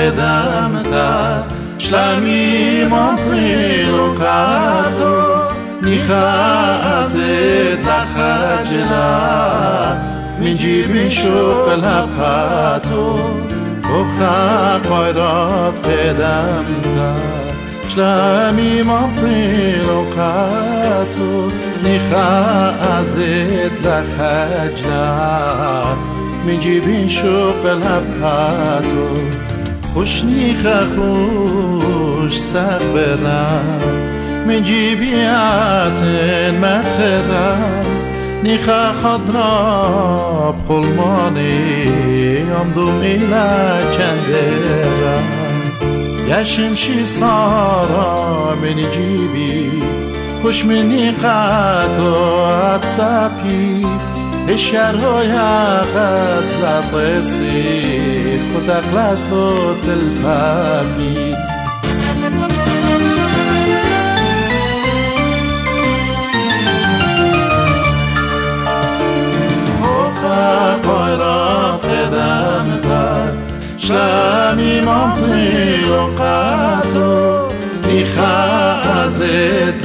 قدمتا شلمی ممپیلو کاتو نیخازت لخجلا من جیبی شغل پاتو بخا قیرات قدمتا شلمی ممپیلو کاتو نیخازت لخجلا من جیبی شغل پاتو خوش نیخا خوش سخبرم من جیبیات مخرم نیخا خضرا بخلماني امدوم إلى كندرة يا شمشي صارا من جيبي خوش مني قاتو عطسابي الشهر يا قد لا طيسي خدك لا تلفابي قيرات قدمتك شلامي ممضي وقاتو نخازت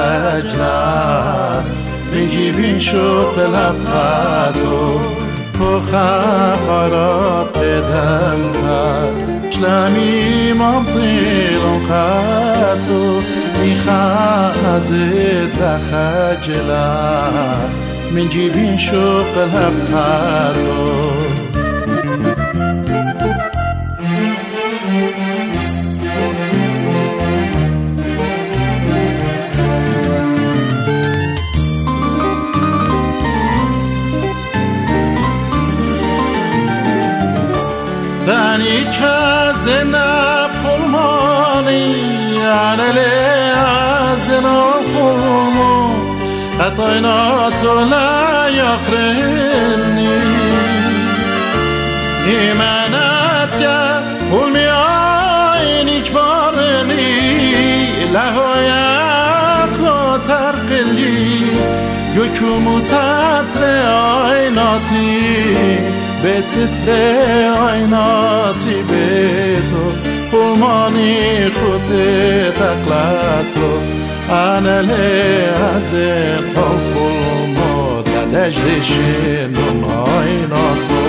لخجلة بجيبي شوق لبقاتو فوخا قيرات قدمتك شلامي ممضي وقاتو نخازت لخجلة من جيبي شوق الهبطاتو داني كازنا بخلماني أنا لي عازنا بخلماني خطينات لا يقرني إيمانات يا قلمي عيني كبرني لهويات لا ترقلي جوكم تتر عيناتي بتتر عيناتي بيتو قلماني خطي تقلاتو أنا لي أزل الظلمات لأجل شنون عيناتو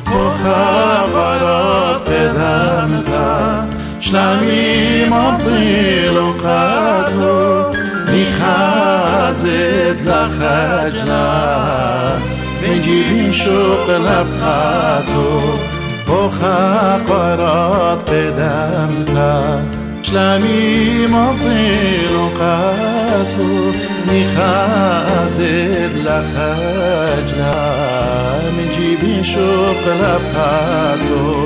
مخابرات قدمتا شلمي ممضي لقاتو نخازت لخجلة من جيبي شوق لبقاتو مخابرات قدمتا شلمي ممضي لقاتو نخازت لخجلة من جيبي شوق لبقاتو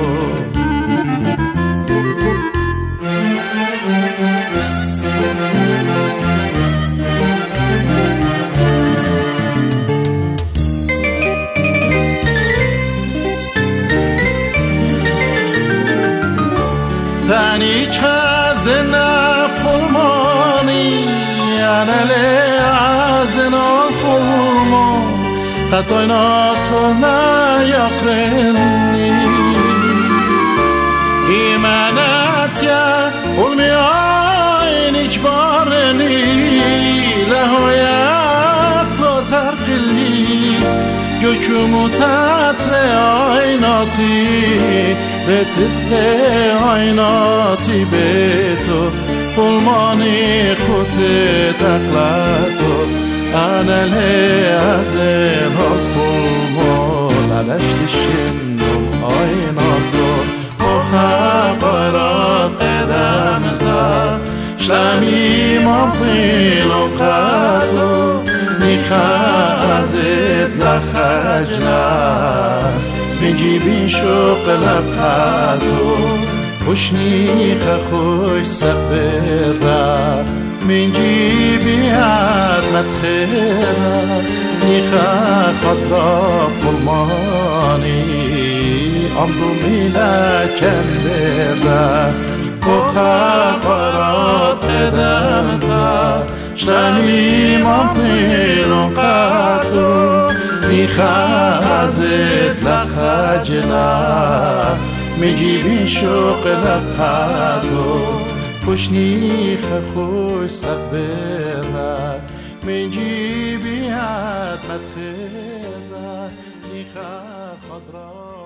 ثاني كازنا بخلماني أنا لي عازنا بخلمان خطينات لا يقرني إيمانات يا قلمي عيني كبرني لهويات لا ترقلي جوكم تتر عيناتي بتتر عيناتي بيتو قلماني خطي تقلاتو أنا لي أزل الظلمات علشت الشنون عيناتو مخابرات قدمتا شلمي ممضي لقاتو نخازت لخجلة من جيبي شوق لبقاتو خوشني خوش سفرة من جيبي عاد مدخرة نخا خضرا قلماني أمضم إلى كندرة مخابرات قدمتا شلمي ممضي لقاتو نخازت لخجلة مجيبين شوق لقاتو پشنی خوش صبرا مجيبي عاد مدخرا نيخا خضرا